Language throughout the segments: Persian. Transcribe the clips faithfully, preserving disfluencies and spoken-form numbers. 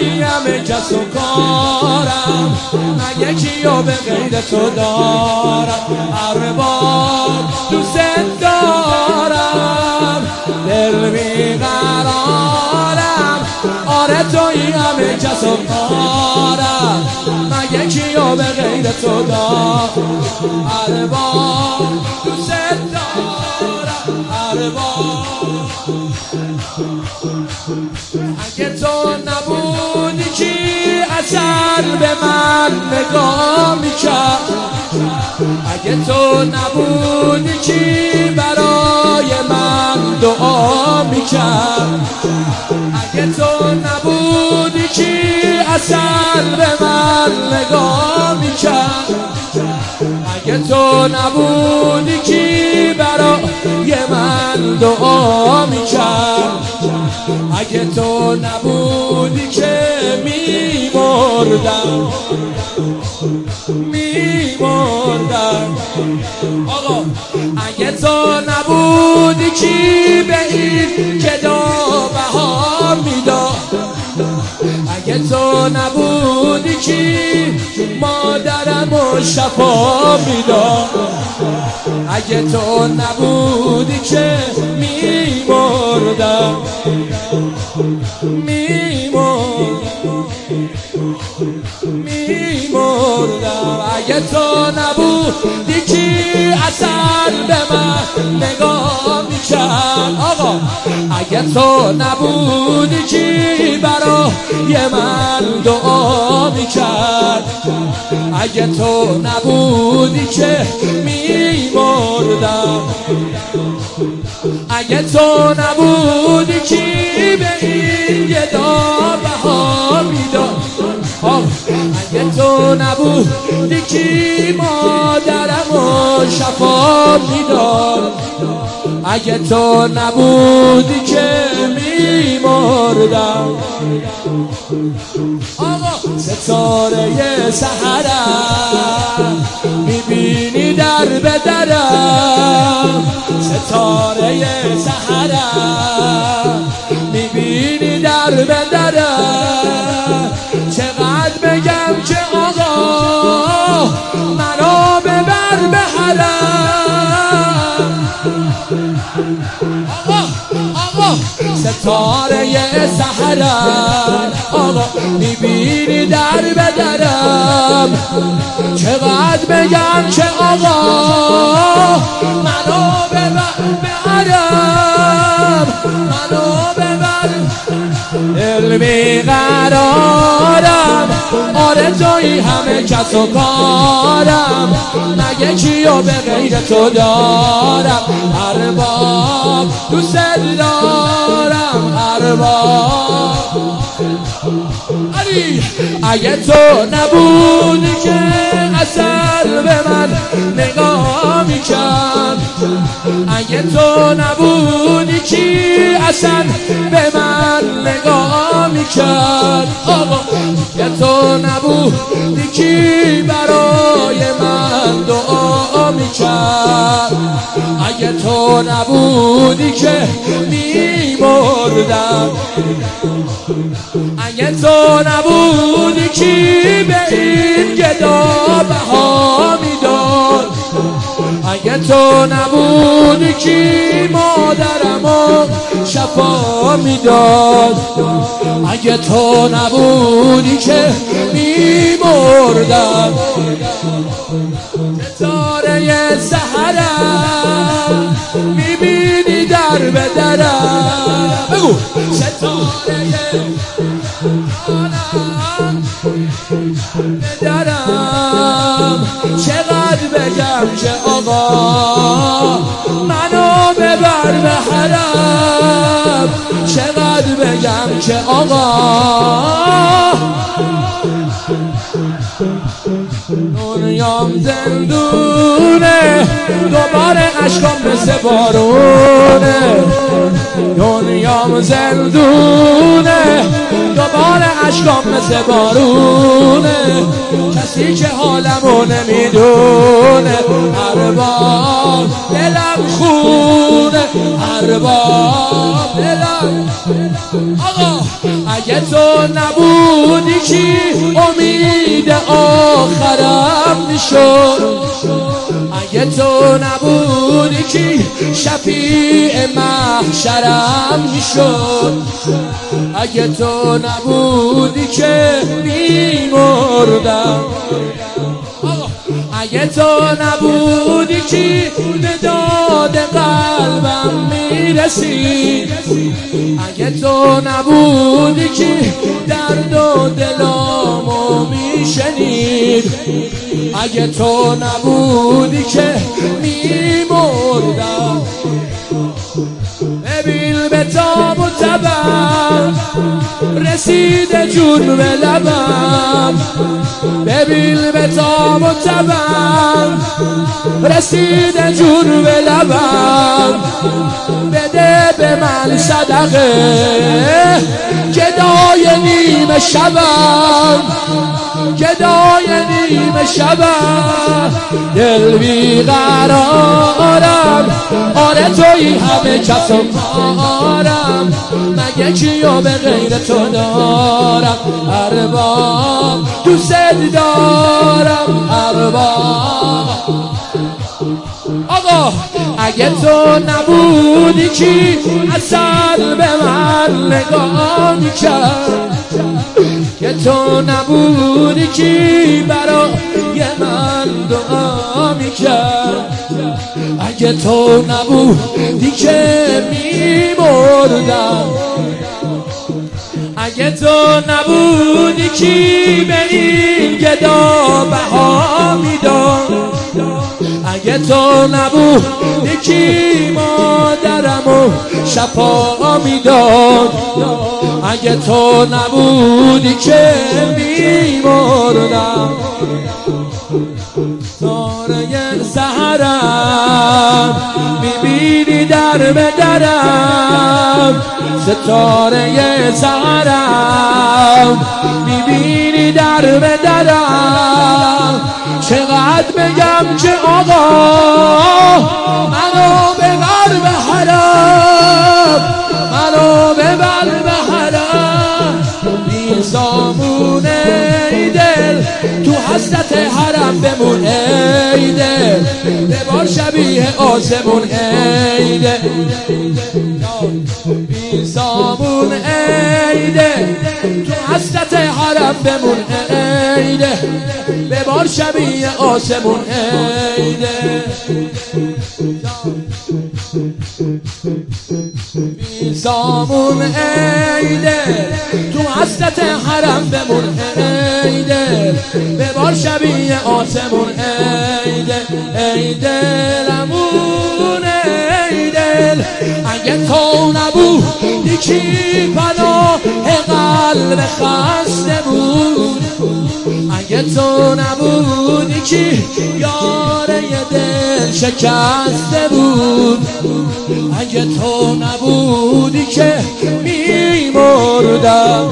تویی همه کس و کارم، من یکیو به غیر تو دارم. هر بار دوست دارم، دل بیقرارم، آره تویی همه کس و کارم، من یکیو به غیر تو دارم. هر بار دوست دارم، هر بار. اگه تو نبودی کی اصل به من نگاه میکرد، اگه تو نبودی کی برای من دعا میکرد، اگه تو نبودی کی اصل به من نگاه میکرد، اگه تو نبودی کی برای من دعا میکرد، اگه تو نبودی که میمردم میمردم. آقا اگه تو نبودی کی به این گدا بها میداد، اگه تو نبودی کی مادرم و شفا میداد، اگه تو نبودی که میمردم میمردم میمردم. اگه تو نبودی کی اصل به من نگاه میکرد، آقا اگه تو نبودی کی برای من دعا میکرد، اگه تو نبودی که میمردم، اگه تو نبودی کی به این گدا بها میداد، اگه تو نبودی کی مادرم و شفا میداد، اگه تو نبودی که میمردم. آقا ستاره سحرم میبینی در به درم، ستاره سحرم میبینی در به درم. چقدر بگم که آقا منو ببر به حرم، آقا آقا ستاره سحرم آقا میبینی در به درم. چقدر بگم که آقا منو ببر به حرم، منو ببر. دل بیقرارم، آره تویی همه کس و کارم، من یکیو به غیر تو دارم. هر بار دوست دارم، هر بار. علی اگه تو نبودی که اصل به من نگاه میکرد، اگه تو نبودی کی اصل به من نگاه میکرد، آقا اگه تو نبودی کی برای من دعا میکرد، اگه تو نبودی که میمردم، اگه تو نبودی کی به این گدا بها میداد، اگه تو نبودی کی مادرم و شفا میداد، اگه تو نبودی که میمردم. ستاره سحرم میبینی در به درم، بگو ستاره به درم. چقدر بگم که آقا منو ببر به حرم، چقدر بگم که آقا دنیام زندونه، دوباره اشکام مثل بارونه. دنیام زندونه، دوباره اشکام مثل بارونه. کسی که حالمو نمیدونه، هر بار دلم خونه، هر بار دلم. آقا اگه تو نبود کی امید آخرم میشد، اگه تو نبودی کی شفیع محشرم میشد، اگه تو نبودی که میمردم، اگه تو نبودی کی به داد قلبم میرسید، اگه تو نبودی کی درد و دلامو میشنید، اگه تو نبودی که میمردم. ببین به تاب و تبم رسیده جون به لبم، ببین به تاب و تبم رسیده جون به لبم، بده به من صدقه گدای نیمه شبم، گدای نیمه شبم، دل بیقرارم، آره توی همه کس و کارم، مگه کیو به غیر تو دارم، ارباب دوست دارم ارباب. آقا اگه تو نبودی کی اصل به من نگاه میکرد، که تو نبودی کی برای من دعا میکرد، اگه تو نبودی که میمردم، اگه تو نبودی کی به این گدا بها میداد، اگه تو نبودی کی مادرمو شفا میداد، اگه تو نبودی که میمردم. تاره سحرم میبینی در به درم، ستاره سحرم میبینی در به درم، چقدر بگم که آقا منو ببر به حرم، منو ببر به حرم، بی سامونه ای دل تو حسرت حرم بمون ای دل، ببار شبیه آسمون ای دل، بی سامون ای دل تو حسرت حرم بمون ای دل، ببار شبیه آسمون ای دل، بی سامون ای دل تو حسرت حرم بمون ای دل، ببار شبیه آسمون ای دل، ای دلمون ای دل، اگه تو نبودی کی پناه قلب خسته بود، اگه تو نبودی کی یاره دل شکسته بود، اگه تو نبودی که میمردم،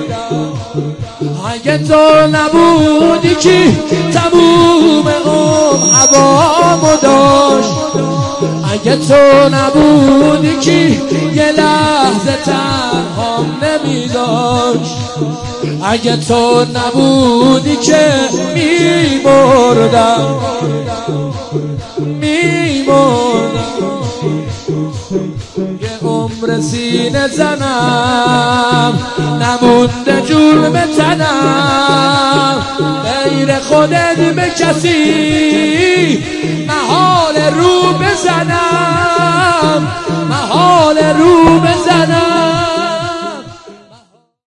اگه تو نبودی کی تموم عمر هوامو داشت، اگه تو نبودی کی یه لحظه تنهام نمیداشت، اگه تو نبودی که میمردم میمردم. یه عمر سینه زنم نمونده جون به تنم، غیر خودت به کسی محال رو بزنم، محال رو بزنم،